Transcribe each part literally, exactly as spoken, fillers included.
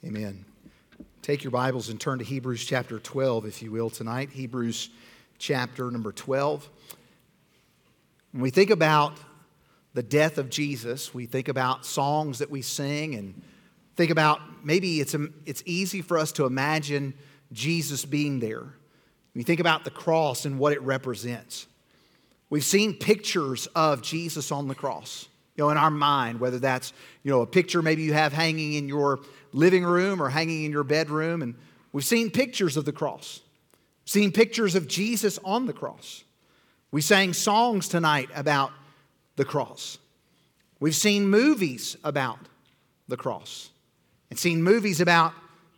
Amen. Take your Bibles and turn to Hebrews chapter twelve, if you will, tonight. Hebrews chapter number twelve. When we think about the death of Jesus, we think about songs that we sing and think about maybe it's, it's easy for us to imagine Jesus being there. We think about the cross and what it represents. We've seen pictures of Jesus on the cross, you know, in our mind, whether that's, you know, a picture maybe you have hanging in your living room or hanging in your bedroom. And we've seen pictures of the cross, seen pictures of Jesus on the cross. We sang songs tonight about the cross. We've seen movies about the cross and seen movies about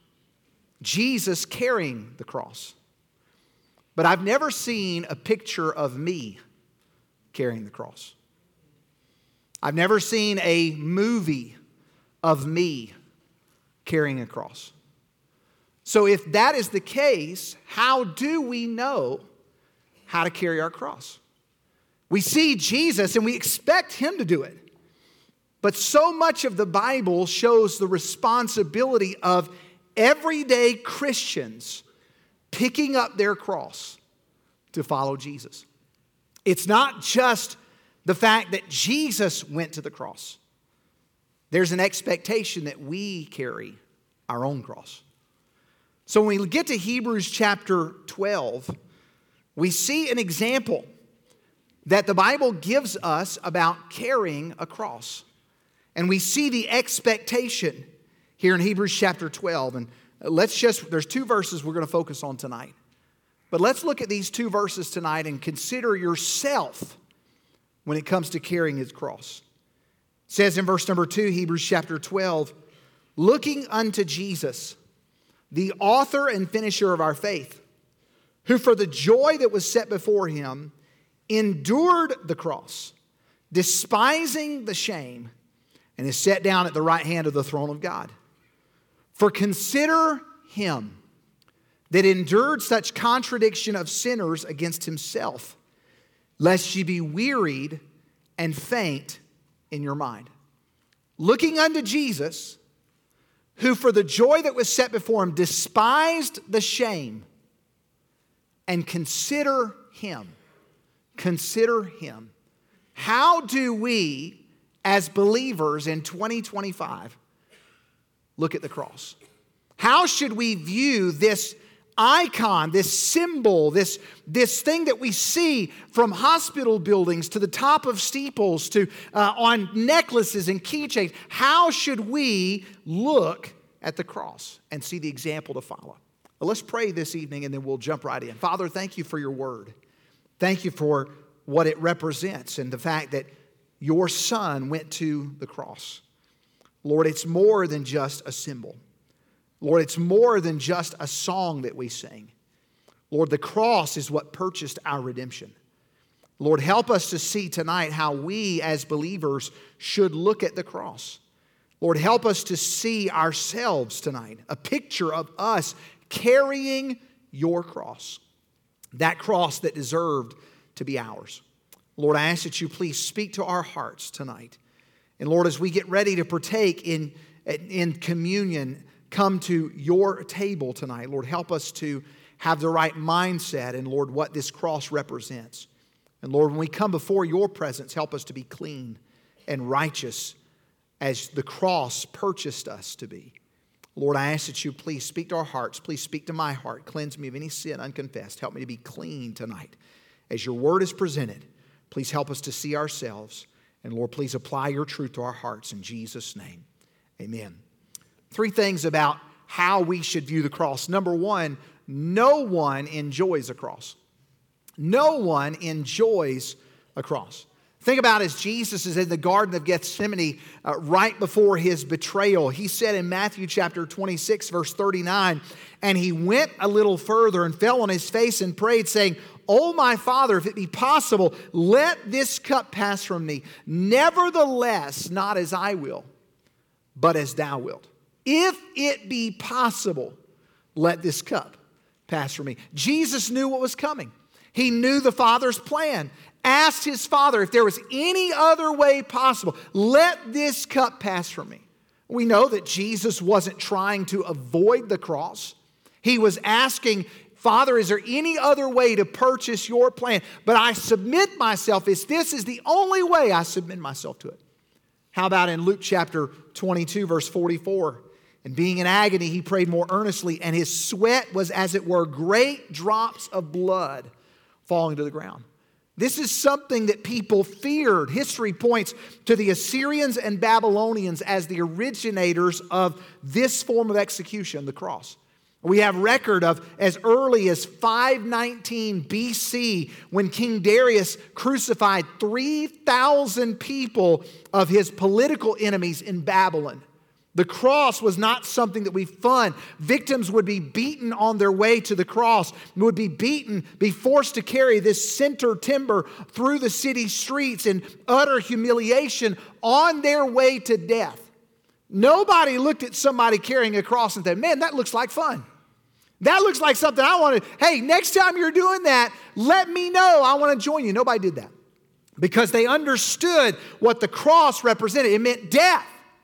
Jesus carrying the cross. But I've never seen a picture of me carrying the cross. I've never seen a movie of me carrying a cross. So if that is the case, how do we know how to carry our cross? We see Jesus and we expect Him to do it. But so much of the Bible shows the responsibility of everyday Christians picking up their cross to follow Jesus. It's not just the fact that Jesus went to the cross. There's an expectation that we carry our own cross. So when we get to Hebrews chapter twelve, we see an example that the Bible gives us about carrying a cross. And we see the expectation here in Hebrews chapter twelve. And let's just, there's two verses we're going to focus on tonight. But let's look at these two verses tonight and consider yourself when it comes to carrying His cross. It says in verse number two, Hebrews chapter twelve, looking unto Jesus, the author and finisher of our faith, who for the joy that was set before Him endured the cross, despising the shame, and is set down at the right hand of the throne of God. For consider Him that endured such contradiction of sinners against Himself, lest ye be wearied and faint in your mind. Looking unto Jesus, who for the joy that was set before Him despised the shame, and consider Him. Consider Him. How do we, as believers in twenty twenty-five, look at the cross? How should we view this icon, this symbol, this, this thing that we see from hospital buildings to the top of steeples to uh, on necklaces and keychains? How should we look at the cross and see the example to follow? Well, let's pray this evening and then we'll jump right in. Father, thank you for your word. Thank you for what it represents and the fact that your Son went to the cross. Lord, it's more than just a symbol. Lord, it's more than just a song that we sing. Lord, the cross is what purchased our redemption. Lord, help us to see tonight how we as believers should look at the cross. Lord, help us to see ourselves tonight, a picture of us carrying your cross, that cross that deserved to be ours. Lord, I ask that you please speak to our hearts tonight. And Lord, as we get ready to partake in, in communion, come to your table tonight, Lord, help us to have the right mindset and, Lord, what this cross represents. And Lord, when we come before your presence, help us to be clean and righteous as the cross purchased us to be. Lord, I ask that you please speak to our hearts. Please speak to my heart. Cleanse me of any sin unconfessed. Help me to be clean tonight. As your word is presented, please help us to see ourselves. And Lord, please apply your truth to our hearts in Jesus' name. Amen. Three things about how we should view the cross. Number one, no one enjoys a cross. No one enjoys a cross. Think about as Jesus is in the Garden of Gethsemane uh, right before his betrayal. He said in Matthew chapter twenty-six, verse thirty-nine, and he went a little further and fell on his face and prayed, saying, "O my Father, if it be possible, let this cup pass from me. Nevertheless, not as I will, but as thou wilt. If it be possible, let this cup pass from me." Jesus knew what was coming. He knew the Father's plan. Asked his Father if there was any other way possible. Let this cup pass from me. We know that Jesus wasn't trying to avoid the cross. He was asking, Father, is there any other way to purchase your plan? But I submit myself. Is this is the only way I submit myself to it. How about in Luke chapter twenty-two, verse forty-four? And being in agony, he prayed more earnestly, and his sweat was, as it were, great drops of blood falling to the ground. This is something that people feared. History points to the Assyrians and Babylonians as the originators of this form of execution, the cross. We have record of as early as five nineteen B C when King Darius crucified three thousand people of his political enemies in Babylon. The cross was not something that we fund. Victims would be beaten on their way to the cross, would be beaten, be forced to carry this center timber through the city streets in utter humiliation on their way to death. Nobody looked at somebody carrying a cross and said, man, that looks like fun. That looks like something I want to, hey, next time you're doing that, let me know. I want to join you. Nobody did that because they understood what the cross represented. It meant death.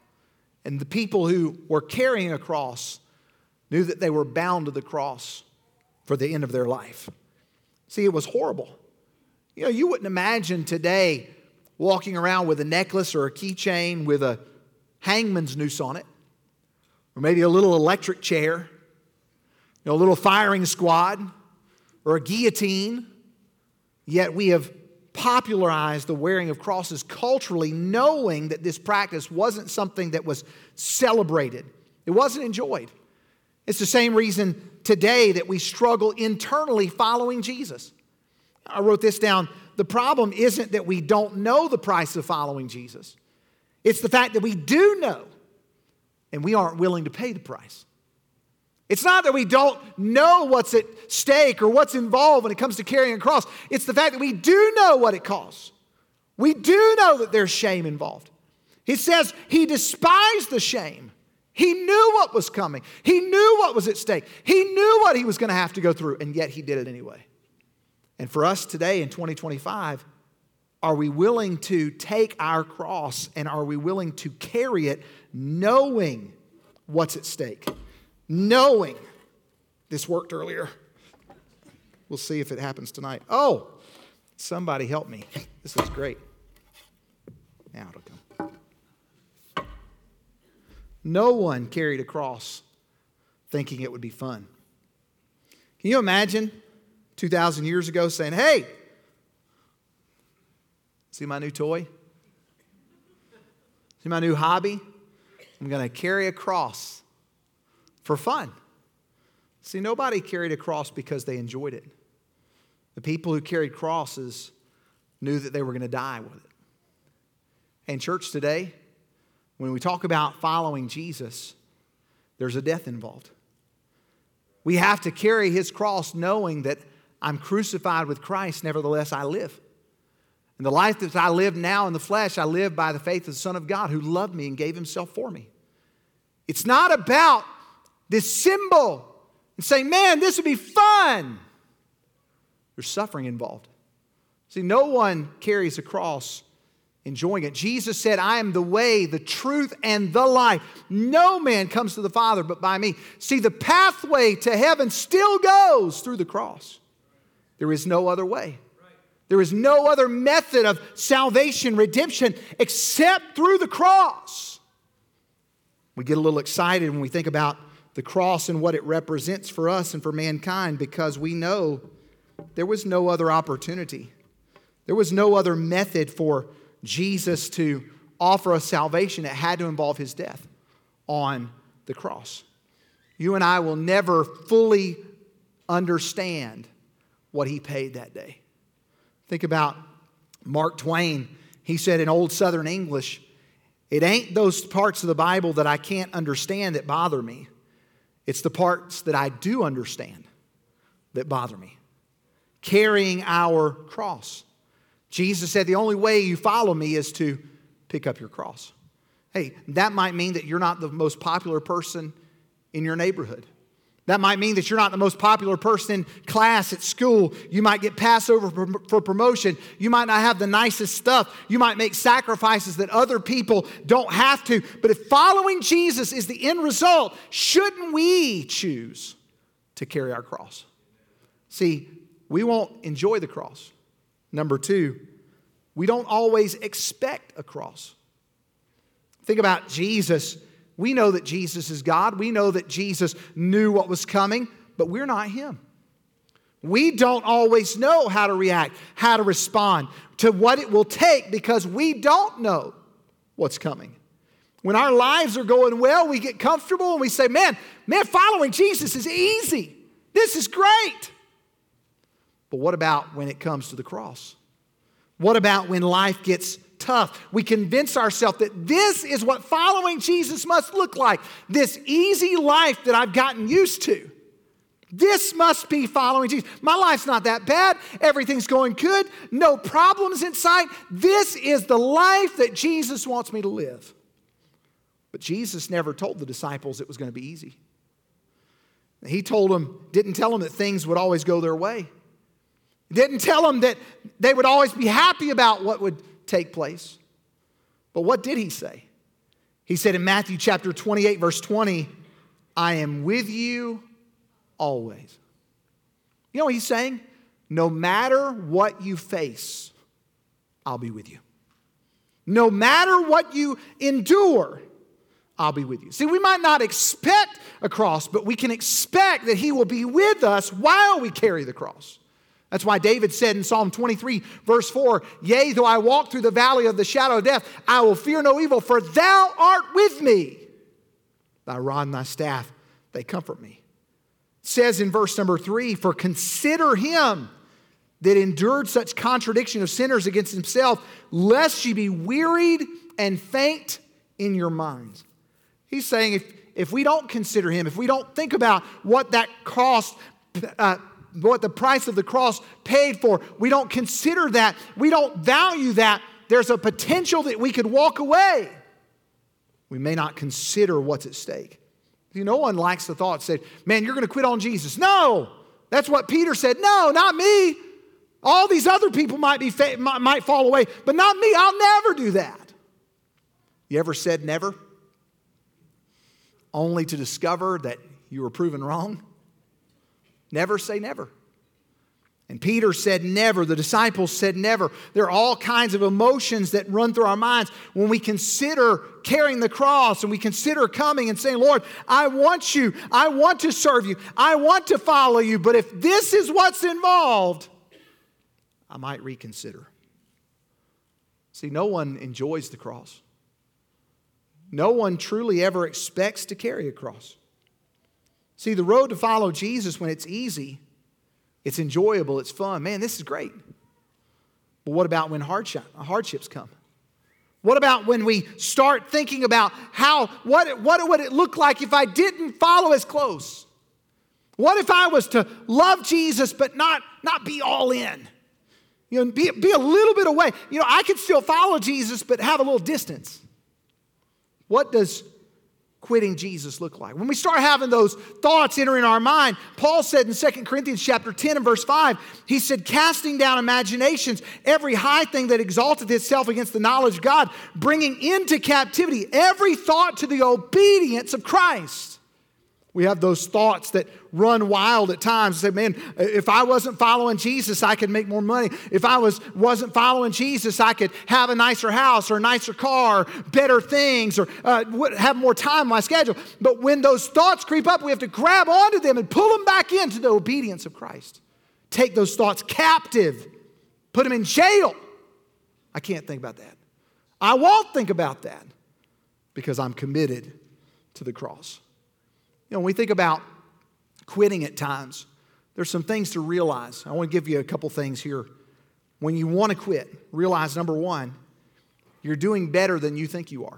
And the people who were carrying a cross knew that they were bound to the cross for the end of their life. See, it was horrible. You know, you wouldn't imagine today walking around with a necklace or a keychain with a hangman's noose on it, or maybe a little electric chair, you know, a little firing squad, or a guillotine. Yet we have popularized the wearing of crosses culturally, knowing that this practice wasn't something that was celebrated. It wasn't enjoyed. It's the same reason today that we struggle internally following Jesus. I wrote this down. The problem isn't that we don't know the price of following Jesus. It's the fact that we do know, and we aren't willing to pay the price. It's not that we don't know what's at stake or what's involved when it comes to carrying a cross. It's the fact that we do know what it costs. We do know that there's shame involved. He says he despised the shame. He knew what was coming. He knew what was at stake. He knew what he was going to have to go through, and yet he did it anyway. And for us today in twenty twenty-five, are we willing to take our cross and are we willing to carry it knowing what's at stake? Knowing. This worked earlier. We'll see if it happens tonight. Oh, somebody help me. This is great. Now it'll come. No one carried a cross thinking it would be fun. Can you imagine two thousand years ago saying, hey, see my new toy? See my new hobby? I'm going to carry a cross for fun. See, nobody carried a cross because they enjoyed it. The people who carried crosses knew that they were going to die with it. And church today, when we talk about following Jesus, there's a death involved. We have to carry his cross knowing that I'm crucified with Christ, nevertheless I live. And the life that I live now in the flesh, I live by the faith of the Son of God who loved me and gave himself for me. It's not about this symbol and saying, man, this would be fun. There's suffering involved. See, no one carries a cross enjoying it. Jesus said, I am the way, the truth, and the life. No man comes to the Father but by me. See, the pathway to heaven still goes through the cross. There is no other way. There is no other method of salvation, redemption, except through the cross. We get a little excited when we think about the cross and what it represents for us and for mankind because we know there was no other opportunity. There was no other method for Jesus to offer us salvation. It had to involve his death on the cross. You and I will never fully understand what he paid that day. Think about Mark Twain. He said in old Southern English, it ain't those parts of the Bible that I can't understand that bother me. It's the parts that I do understand that bother me. Carrying our cross. Jesus said the only way you follow me is to pick up your cross. Hey, that might mean that you're not the most popular person in your neighborhood. That might mean that you're not the most popular person in class at school. You might get passed over for, for promotion. You might not have the nicest stuff. You might make sacrifices that other people don't have to. But if following Jesus is the end result, shouldn't we choose to carry our cross? See, we won't enjoy the cross. Number two, we don't always expect a cross. Think about Jesus. We know that Jesus is God. We know that Jesus knew what was coming, but we're not Him. We don't always know how to react, how to respond to what it will take because we don't know what's coming. When our lives are going well, we get comfortable and we say, man, man, following Jesus is easy. This is great. But what about when it comes to the cross? What about when life gets tough? We convince ourselves that this is what following Jesus must look like. This easy life that I've gotten used to. This must be following Jesus. My life's not that bad. Everything's going good. No problems in sight. This is the life that Jesus wants me to live. But Jesus never told the disciples it was going to be easy. He told them, didn't tell them that things would always go their way. Didn't tell them that they would always be happy about what would take place. But what did He say? He said in Matthew chapter twenty-eight, verse twenty, I am with you always. You know what He's saying? No matter what you face, I'll be with you. No matter what you endure, I'll be with you. See, we might not expect a cross, but we can expect that He will be with us while we carry the cross. That's why David said in Psalm twenty-three, verse four, yea, though I walk through the valley of the shadow of death, I will fear no evil, for thou art with me. Thy rod and thy staff, they comfort me. It says in verse number three, for consider Him that endured such contradiction of sinners against Himself, lest ye be wearied and faint in your minds. He's saying if, if we don't consider Him, if we don't think about what that cost, uh, what the price of the cross paid for, we don't consider that, we don't value that, there's a potential that we could walk away. We may not consider what's at stake. You know, no one likes the thought, said, man, you're going to quit on Jesus. No, that's what Peter said. No, not me. All these other people might be might fall away, but not me. I'll never do that. You ever said never? Only to discover that you were proven wrong? Never say never. And Peter said never. The disciples said never. There are all kinds of emotions that run through our minds when we consider carrying the cross and we consider coming and saying, Lord, I want you. I want to serve you. I want to follow you. But if this is what's involved, I might reconsider. See, no one enjoys the cross. No one truly ever expects to carry a cross. See, the road to follow Jesus, when it's easy, it's enjoyable, it's fun. Man, this is great. But what about when hardship, hardships come? What about when we start thinking about how, what, what would it look like if I didn't follow as close? What if I was to love Jesus but not, not be all in? You know, be, be a little bit away. You know, I could still follow Jesus but have a little distance. What does quitting Jesus look like? When we start having those thoughts entering our mind, Paul said in Second Corinthians chapter ten and verse five, he said, casting down imaginations, every high thing that exalteth itself against the knowledge of God, bringing into captivity every thought to the obedience of Christ. We have those thoughts that run wild at times. Say, man, if I wasn't following Jesus, I could make more money. If I was, wasn't following Jesus, I could have a nicer house or a nicer car, better things, or uh, have more time on my schedule. But when those thoughts creep up, we have to grab onto them and pull them back into the obedience of Christ. Take those thoughts captive. Put them in jail. I can't think about that. I won't think about that because I'm committed to the cross. You know, when we think about quitting at times, there's some things to realize. I want to give you a couple things here. When you want to quit, realize, number one, you're doing better than you think you are.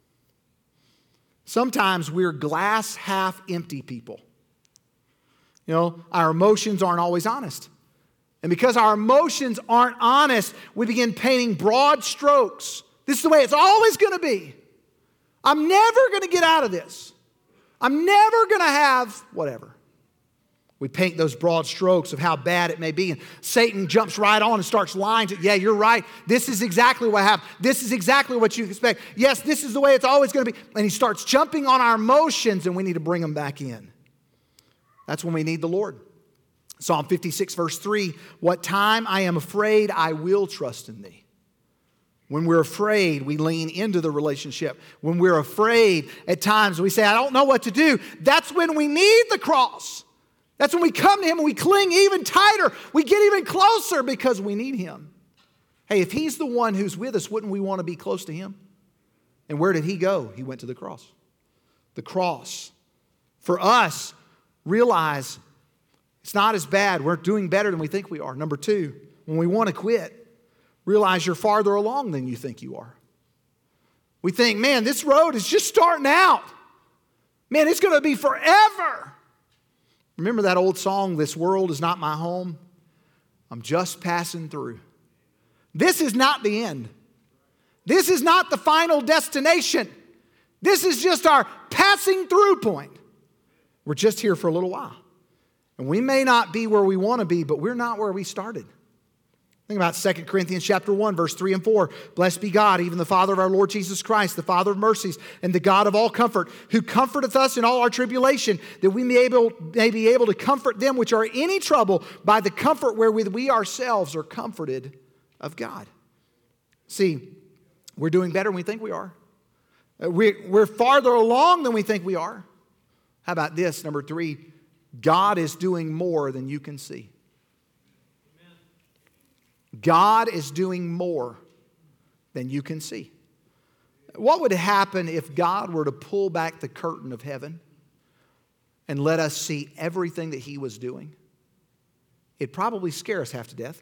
Sometimes we're glass half empty people. You know, our emotions aren't always honest. And because our emotions aren't honest, we begin painting broad strokes. This is the way it's always going to be. I'm never going to get out of this. I'm never going to have whatever. We paint those broad strokes of how bad it may be. And Satan jumps right on and starts lying to, yeah, you're right. This is exactly what happened. This is exactly what you expect. Yes, this is the way it's always going to be. And he starts jumping on our emotions, and we need to bring them back in. That's when we need the Lord. Psalm fifty-six, verse three, what time I am afraid, I will trust in thee. When we're afraid, we lean into the relationship. When we're afraid, at times we say, I don't know what to do. That's when we need the cross. That's when we come to Him and we cling even tighter. We get even closer because we need Him. Hey, if He's the one who's with us, wouldn't we want to be close to Him? And where did He go? He went to the cross. The cross. For us, realize it's not as bad. We're doing better than we think we are. Number two, when we want to quit, realize you're farther along than you think you are. We think, man, this road is just starting out. Man, it's going to be forever. Remember that old song, This World Is Not My Home? I'm just passing through. This is not the end. This is not the final destination. This is just our passing through point. We're just here for a little while. And we may not be where we want to be, but we're not where we started. Think about Second Corinthians chapter one, verse three and four. Blessed be God, even the Father of our Lord Jesus Christ, the Father of mercies, and the God of all comfort, who comforteth us in all our tribulation, that we may, able, may be able to comfort them which are in any trouble by the comfort wherewith we ourselves are comforted of God. See, we're doing better than we think we are. We're, we're farther along than we think we are. How about this, number three? God is doing more than you can see. God is doing more than you can see. What would happen if God were to pull back the curtain of heaven and let us see everything that He was doing? It'd probably scare us half to death.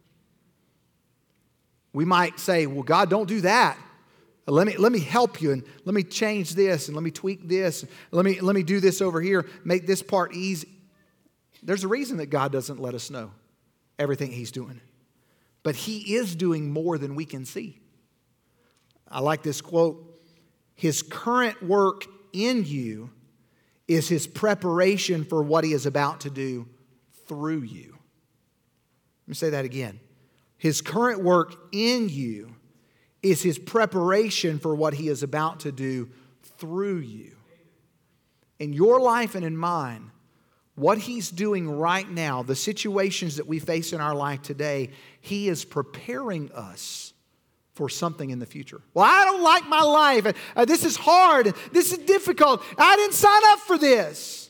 We might say, well, God, don't do that. Let me, let me help you, and let me change this, and let me tweak this. Let me, let me do this over here, make this part easy. There's a reason that God doesn't let us know everything He's doing. But He is doing more than we can see. I like this quote. His current work in you is His preparation for what He is about to do through you. Let me say that again. His current work in you is His preparation for what He is about to do through you. In your life and in mine, what He's doing right now, the situations that we face in our life today, He is preparing us for something in the future. Well, I don't like my life. Uh, this is hard. This is difficult. I didn't sign up for this.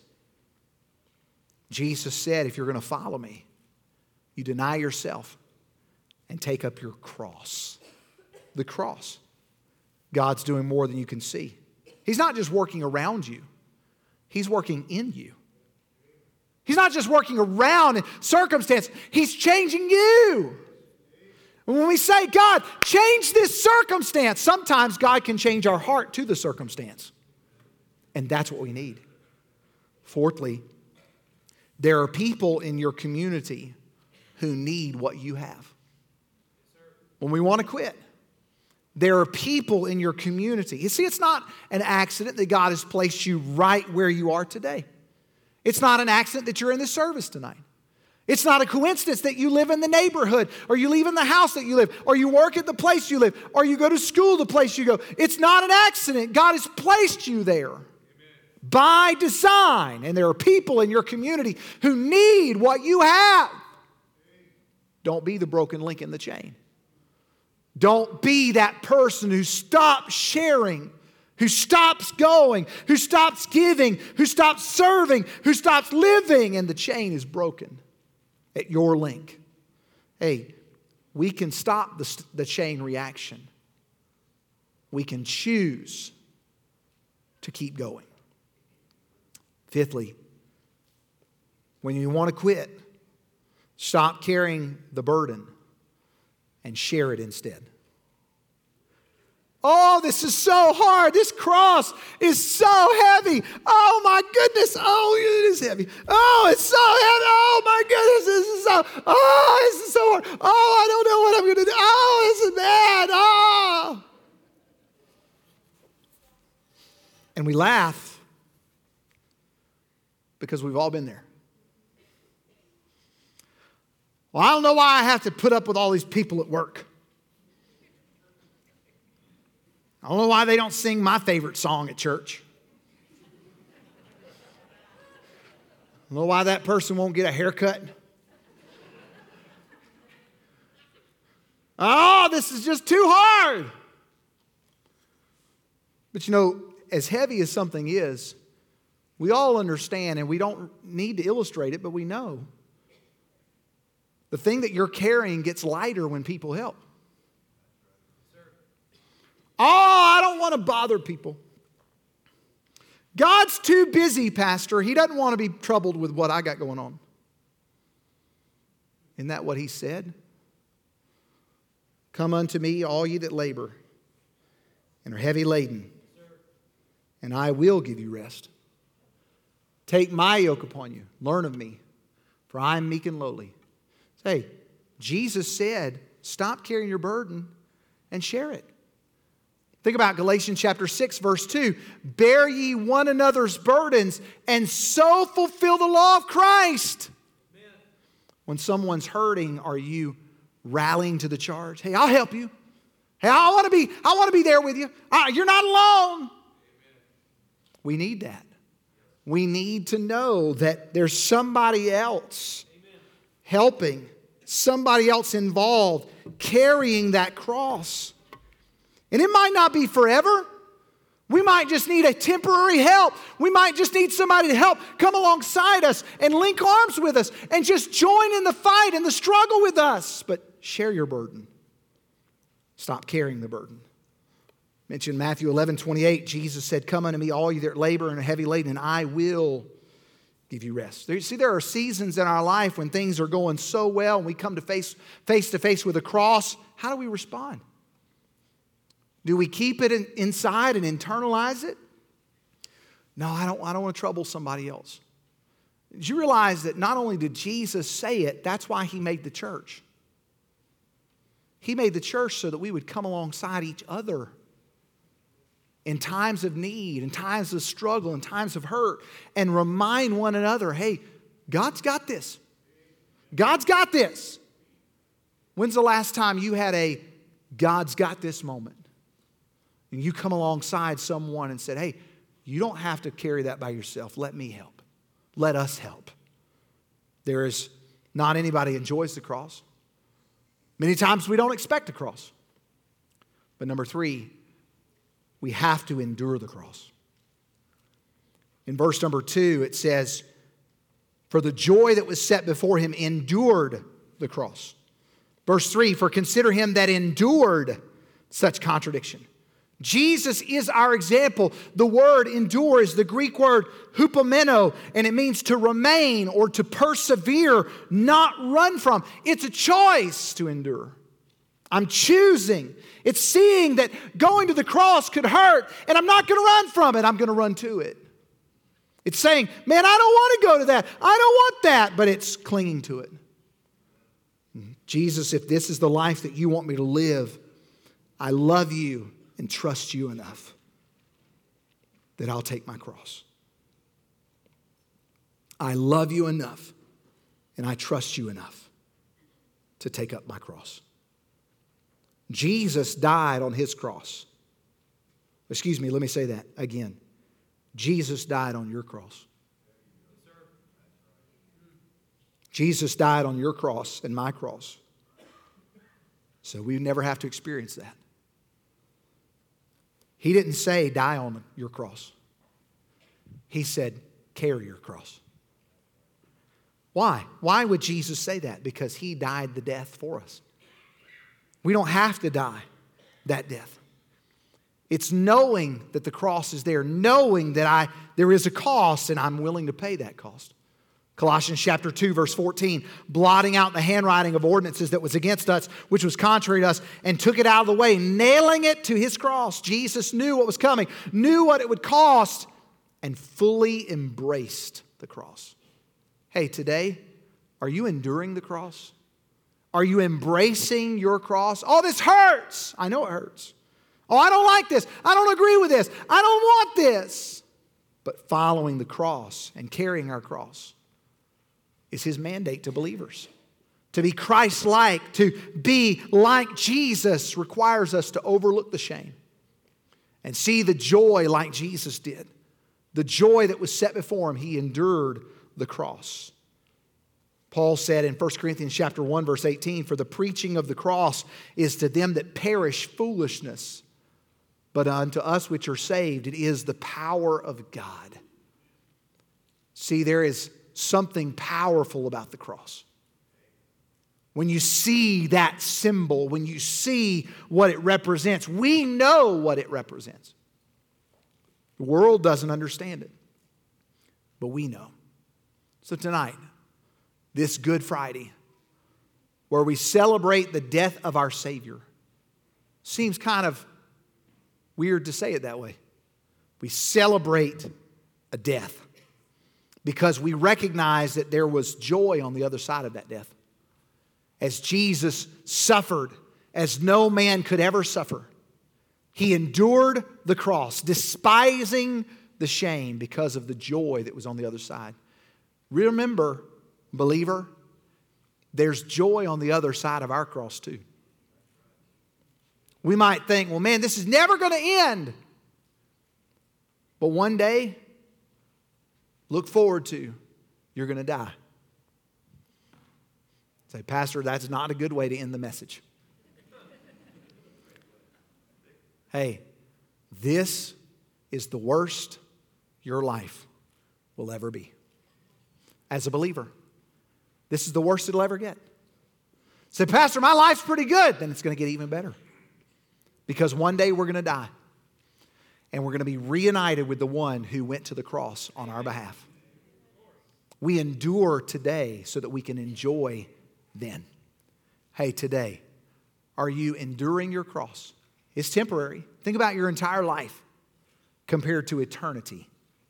Jesus said, if you're going to follow me, you deny yourself and take up your cross. The cross. God's doing more than you can see. He's not just working around you. He's working in you. He's not just working around in circumstance. He's changing you. And when we say, God, change this circumstance, sometimes God can change our heart to the circumstance. And that's what we need. Fourthly, there are people in your community who need what you have. When we want to quit, there are people in your community. You see, it's not an accident that God has placed you right where you are today. It's not an accident that you're in this service tonight. It's not a coincidence that you live in the neighborhood, or you live in the house that you live, or you work at the place you live, or you go to school the place you go. It's not an accident. God has placed you there. Amen. By design. And there are people in your community who need what you have. Don't be the broken link in the chain. Don't be that person who stops sharing, who stops going, who stops giving, who stops serving, who stops living, and the chain is broken at your link. Hey, we can stop the, the chain reaction. We can choose to keep going. Fifthly, when you want to quit, stop carrying the burden and share it instead. Oh, this is so hard. This cross is so heavy. Oh, my goodness. Oh, it is heavy. Oh, it's so heavy. Oh, my goodness. This is so, oh, this is so hard. Oh, I don't know what I'm going to do. Oh, this is bad. Oh. And we laugh because we've all been there. Well, I don't know why I have to put up with all these people at work. I don't know why they don't sing my favorite song at church. I don't know why that person won't get a haircut. Oh, this is just too hard. But you know, as heavy as something is, we all understand, and we don't need to illustrate it, but we know. The thing that you're carrying gets lighter when people help. Oh, I don't want to bother people. God's too busy, Pastor. He doesn't want to be troubled with what I got going on. Isn't that what he said? Come unto me, all ye that labor and are heavy laden, and I will give you rest. Take my yoke upon you. Learn of me, for I am meek and lowly. Hey, Jesus said, stop carrying your burden and share it. Think about Galatians chapter six, verse two. Bear ye one another's burdens and so fulfill the law of Christ. Amen. When someone's hurting, are you rallying to the charge? Hey, I'll help you. Hey, I want to be, I want to be there with you. Uh, you're not alone. Amen. We need that. We need to know that there's somebody else Amen. Helping, somebody else involved, carrying that cross. And it might not be forever. We might just need a temporary help. We might just need somebody to help come alongside us and link arms with us and just join in the fight and the struggle with us. But share your burden. Stop carrying the burden. Mentioned Matthew eleven twenty-eight. Jesus said, come unto me, all you that labor and are heavy laden, and I will give you rest. There, you see, there are seasons in our life when things are going so well and we come to face, face to face with a cross. How do we respond? Do we keep it in, inside and internalize it? No, I don't, I don't want to trouble somebody else. Did you realize that not only did Jesus say it, that's why he made the church. He made the church so that we would come alongside each other in times of need, in times of struggle, in times of hurt, and remind one another, hey, God's got this. God's got this. When's the last time you had a God's got this moment? And you come alongside someone and said, hey, you don't have to carry that by yourself. Let me help. Let us help. There is not anybody enjoys the cross. Many times we don't expect a cross. But number three, we have to endure the cross. In verse number two, it says, for the joy that was set before him endured the cross. Verse three, for consider him that endured such contradiction. Jesus is our example. The word endure is the Greek word hupomeno, and it means to remain or to persevere, not run from. It's a choice to endure. I'm choosing. It's seeing that going to the cross could hurt, and I'm not going to run from it. I'm going to run to it. It's saying, man, I don't want to go to that. I don't want that, but it's clinging to it. Jesus, if this is the life that you want me to live, I love you and trust you enough that I'll take my cross. I love you enough and I trust you enough to take up my cross. Jesus died on his cross. Excuse me, let me say that again. Jesus died on your cross. Jesus died on your cross and my cross. So we never have to experience that. He didn't say, die on your cross. He said, carry your cross. Why? Why would Jesus say that? Because he died the death for us. We don't have to die that death. It's knowing that the cross is there, knowing that I there is a cost and I'm willing to pay that cost. Colossians chapter two, verse fourteen, blotting out the handwriting of ordinances that was against us, which was contrary to us, and took it out of the way, nailing it to his cross. Jesus knew what was coming, knew what it would cost, and fully embraced the cross. Hey, today, are you enduring the cross? Are you embracing your cross? Oh, this hurts. I know it hurts. Oh, I don't like this. I don't agree with this. I don't want this. But following the cross and carrying our cross is his mandate to believers. To be Christ-like, to be like Jesus, requires us to overlook the shame and see the joy like Jesus did. The joy that was set before him, he endured the cross. Paul said in First Corinthians chapter one, verse eighteen, "For the preaching of the cross is to them that perish foolishness, but unto us which are saved it is the power of God." See, there is something powerful about the cross. When you see that symbol, when you see what it represents, we know what it represents. The world doesn't understand it, but we know. So tonight, this Good Friday, where we celebrate the death of our Savior, seems kind of weird to say it that way. We celebrate a death because we recognize that there was joy on the other side of that death. As Jesus suffered as no man could ever suffer, he endured the cross, despising the shame because of the joy that was on the other side. Remember, believer, there's joy on the other side of our cross too. We might think, well, man, this is never going to end. But one day, look forward to, you're going to die. Say, Pastor, that's not a good way to end the message. Hey, this is the worst your life will ever be. As a believer, this is the worst it'll ever get. Say, Pastor, my life's pretty good. Then it's going to get even better. Because one day we're going to die. And we're going to be reunited with the one who went to the cross on our behalf. We endure today so that we can enjoy then. Hey, today, are you enduring your cross? It's temporary. Think about your entire life compared to eternity.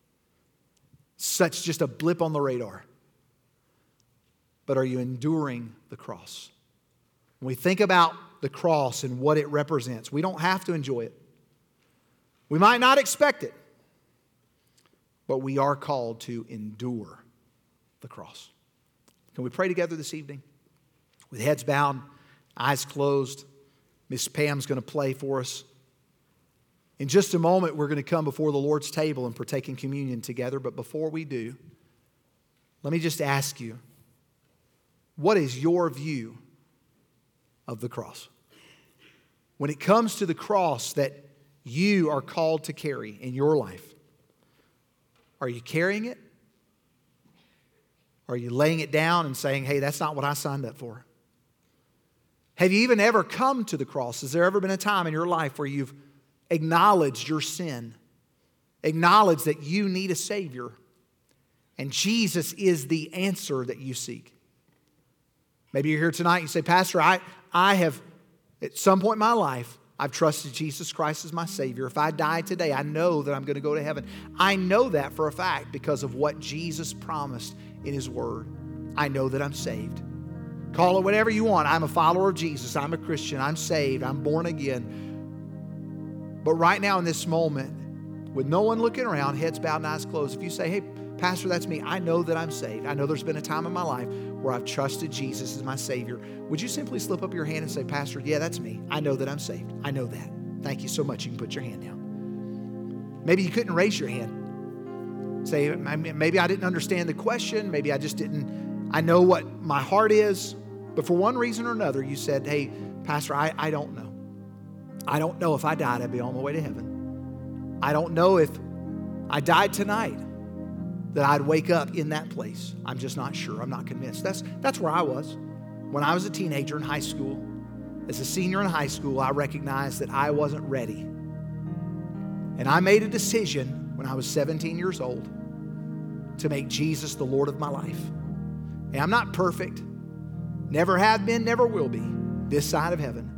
Such just a blip on the radar. But are you enduring the cross? When we think about the cross and what it represents, we don't have to enjoy it. We might not expect it, but we are called to endure the cross. Can we pray together this evening? With heads bowed, eyes closed, Miss Pam's going to play for us. In just a moment, we're going to come before the Lord's table and partake in communion together. But before we do, let me just ask you, what is your view of the cross? When it comes to the cross that you are called to carry in your life, are you carrying it? Are you laying it down and saying, hey, that's not what I signed up for? Have you even ever come to the cross? Has there ever been a time in your life where you've acknowledged your sin, acknowledged that you need a Savior, and Jesus is the answer that you seek? Maybe you're here tonight and you say, Pastor, I, I have, at some point in my life, I've trusted Jesus Christ as my Savior. If I die today, I know that I'm going to go to heaven. I know that for a fact because of what Jesus promised in His Word. I know that I'm saved. Call it whatever you want. I'm a follower of Jesus. I'm a Christian. I'm saved. I'm born again. But right now in this moment, with no one looking around, heads bowed and eyes closed, if you say, hey, Pastor, that's me. I know that I'm saved. I know there's been a time in my life where I've trusted Jesus as my Savior. Would you simply slip up your hand and say, Pastor, yeah, that's me. I know that I'm saved. I know that. Thank you so much. You can put your hand down. Maybe you couldn't raise your hand. Say, maybe I didn't understand the question. Maybe I just didn't. I know what my heart is. But for one reason or another, you said, hey, Pastor, I, I don't know. I don't know if I died, I'd be on my way to heaven. I don't know if I died tonight, that I'd wake up in that place. I'm just not sure. I'm not convinced. That's, that's where I was. When I was a teenager in high school, as a senior in high school, I recognized that I wasn't ready. And I made a decision when I was seventeen years old to make Jesus the Lord of my life. And I'm not perfect. Never have been, never will be, this side of heaven.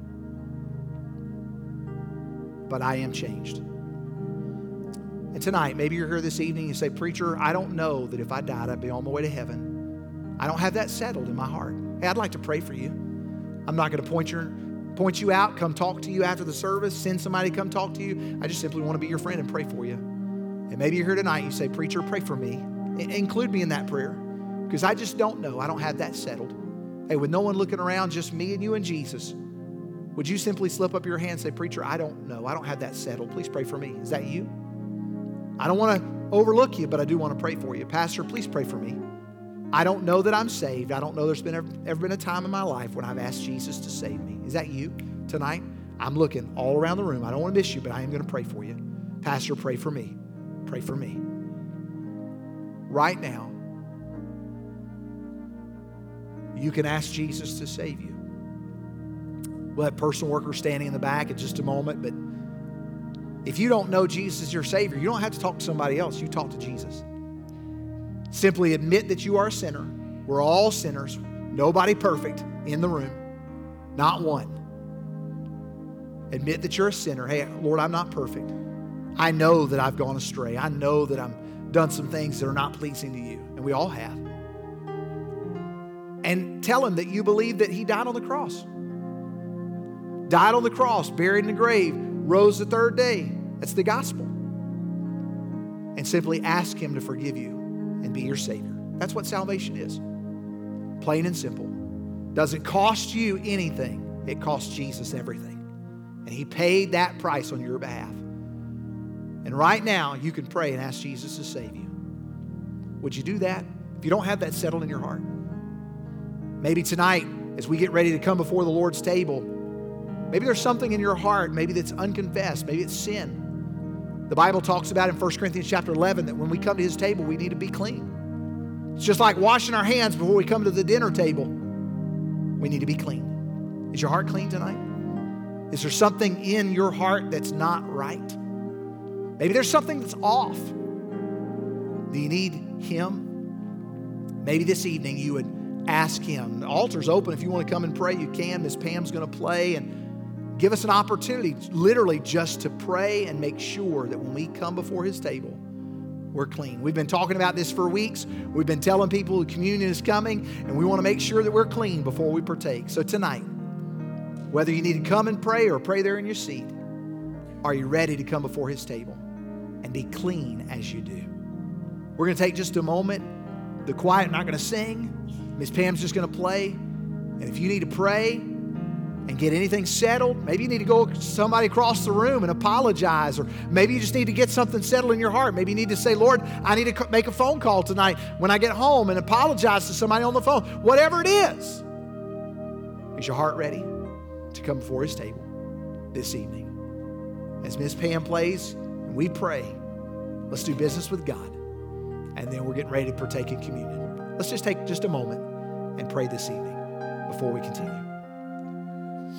But I am changed. And tonight, maybe you're here this evening and you say, Preacher, I don't know that if I died, I'd be on my way to heaven. I don't have that settled in my heart. Hey, I'd like to pray for you. I'm not going to point your, point you out, come talk to you after the service, send somebody to come talk to you. I just simply want to be your friend and pray for you. And maybe you're here tonight and you say, Preacher, pray for me. I- include me in that prayer because I just don't know. I don't have that settled. Hey, with no one looking around, just me and you and Jesus, would you simply slip up your hand and say, preacher, I don't know. I don't have that settled. Please pray for me. Is that you? I don't want to overlook you, but I do want to pray for you. Pastor, please pray for me. I don't know that I'm saved. I don't know there's been ever, ever been a time in my life when I've asked Jesus to save me. Is that you tonight? I'm looking all around the room. I don't want to miss you, but I am going to pray for you. Pastor, pray for me. Pray for me. Right now, you can ask Jesus to save you. We'll have personal workers standing in the back in just a moment, but if you don't know Jesus as your Savior, you don't have to talk to somebody else. You talk to Jesus. Simply admit that you are a sinner. We're all sinners. Nobody perfect in the room. Not one. Admit that you're a sinner. Hey, Lord, I'm not perfect. I know that I've gone astray. I know that I've done some things that are not pleasing to you. And we all have. And tell Him that you believe that He died on the cross. Died on the cross, buried in the grave, rose the third day. That's the gospel. And simply ask Him to forgive you and be your Savior. That's what salvation is. Plain and simple. Doesn't cost you anything. It costs Jesus everything. And He paid that price on your behalf. And right now, you can pray and ask Jesus to save you. Would you do that? If you don't have that settled in your heart. Maybe tonight, as we get ready to come before the Lord's table, maybe there's something in your heart, maybe that's unconfessed, maybe it's sin. The Bible talks about in First Corinthians chapter eleven that when we come to His table, we need to be clean. It's just like washing our hands before we come to the dinner table. We need to be clean. Is your heart clean tonight? Is there something in your heart that's not right? Maybe there's something that's off. Do you need Him? Maybe this evening you would ask Him. The altar's open. If you want to come and pray, you can. Miss Pam's going to play and give us an opportunity literally just to pray and make sure that when we come before His table, we're clean. We've been talking about this for weeks. We've been telling people the communion is coming, and we want to make sure that we're clean before we partake. So tonight, whether you need to come and pray or pray there in your seat, are you ready to come before His table and be clean as you do? We're going to take just a moment. The choir, not going to sing. Miss Pam's just going to play. And if you need to pray and get anything settled, maybe you need to go to somebody across the room and apologize, or maybe you just need to get something settled in your heart. Maybe you need to say, Lord, I need to make a phone call tonight when I get home and apologize to somebody on the phone. Whatever it is. Is your heart ready to come before His table this evening? As Miss Pam plays and we pray, let's do business with God. And then we're getting ready to partake in communion. Let's just take just a moment and pray this evening before we continue.